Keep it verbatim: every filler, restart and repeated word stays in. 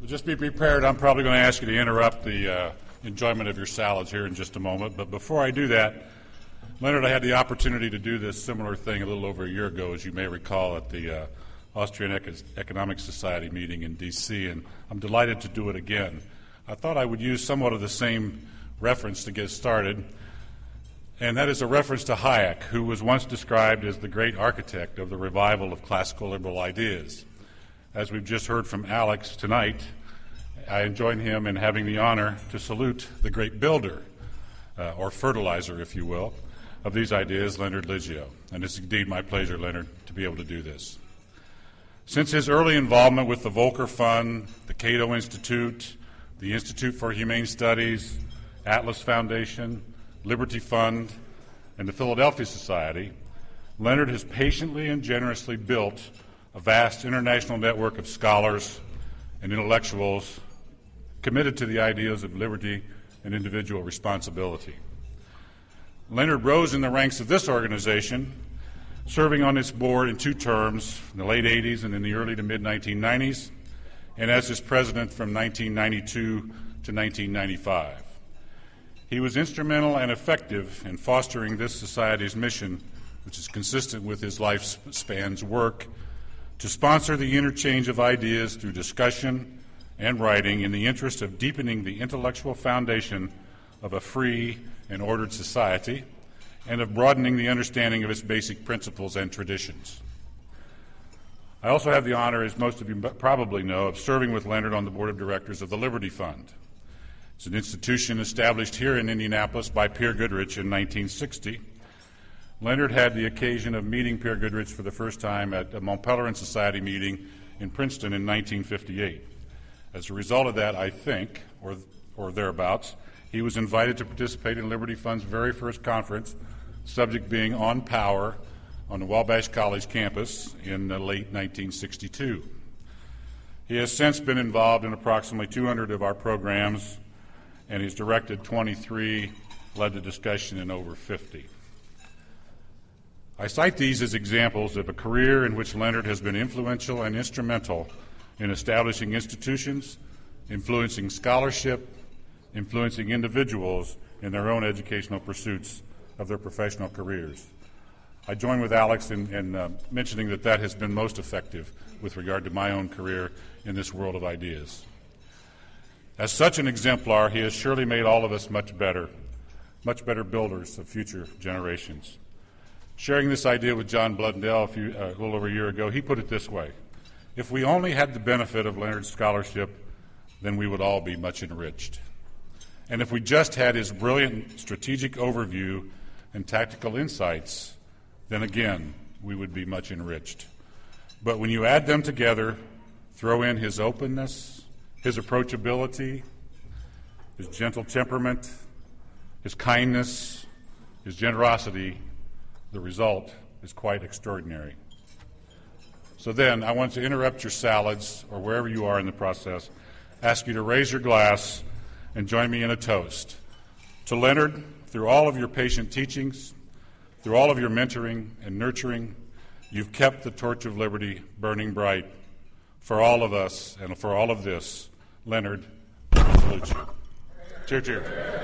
Just be prepared. I'm probably going to ask you to interrupt the uh, enjoyment of your salads here in just a moment. But before I do that, Leonard, I had the opportunity to do this similar thing a little over a year ago, as you may recall, at the uh, Austrian Ec- Economic Society meeting in D C, and I'm delighted to do it again. I thought I would use somewhat of the same reference to get started, and that is a reference to Hayek, who was once described as the great architect of the revival of classical liberal ideas. As we've just heard from Alex tonight, I join him in having the honor to salute the great builder, uh, or fertilizer, if you will, of these ideas, Leonard Liggio. And it's indeed my pleasure, Leonard, to be able to do this. Since his early involvement with the Volcker Fund, the Cato Institute, the Institute for Humane Studies, Atlas Foundation, Liberty Fund, and the Philadelphia Society, Leonard has patiently and generously built a vast international network of scholars and intellectuals committed to the ideals of liberty and individual responsibility. Leonard rose in the ranks of this organization, serving on its board in two terms, in the late eighties and in the early to mid nineteen nineties, and as its president from nineteen ninety-two to nineteen ninety-five. He was instrumental and effective in fostering this society's mission, which is consistent with his lifespan's work, to sponsor the interchange of ideas through discussion and writing in the interest of deepening the intellectual foundation of a free and ordered society and of broadening the understanding of its basic principles and traditions. I also have the honor, as most of you probably know, of serving with Leonard on the board of directors of the Liberty Fund. It's an institution established here in Indianapolis by Peer Goodrich in nineteen sixty. Leonard had the occasion of meeting Peer Goodrich for the first time at a Mont Pelerin Society meeting in Princeton in nineteen fifty-eight. As a result of that, I think, or, or thereabouts, he was invited to participate in Liberty Fund's very first conference, subject being on power on the Wabash College campus in the late nineteen sixty-two. He has since been involved in approximately two hundred of our programs, and he's directed twenty-three, led the discussion in over fifty. I cite these as examples of a career in which Leonard has been influential and instrumental in establishing institutions, influencing scholarship, influencing individuals in their own educational pursuits of their professional careers. I join with Alex in, in uh, mentioning that that has been most effective with regard to my own career in this world of ideas. As such an exemplar, he has surely made all of us much better, much better builders of future generations. Sharing this idea with John Blundell a, few, uh, a little over a year ago, he put it this way: if we only had the benefit of Leonard's scholarship, then we would all be much enriched. And if we just had his brilliant strategic overview and tactical insights, then again, we would be much enriched. But when you add them together, throw in his openness, his approachability, his gentle temperament, his kindness, his generosity, the result is quite extraordinary. So then, I want to interrupt your salads, or wherever you are in the process, ask you to raise your glass and join me in a toast. To Leonard, through all of your patient teachings, through all of your mentoring and nurturing, you've kept the torch of liberty burning bright. For all of us and for all of this, Leonard, I salute you. Cheer, cheer.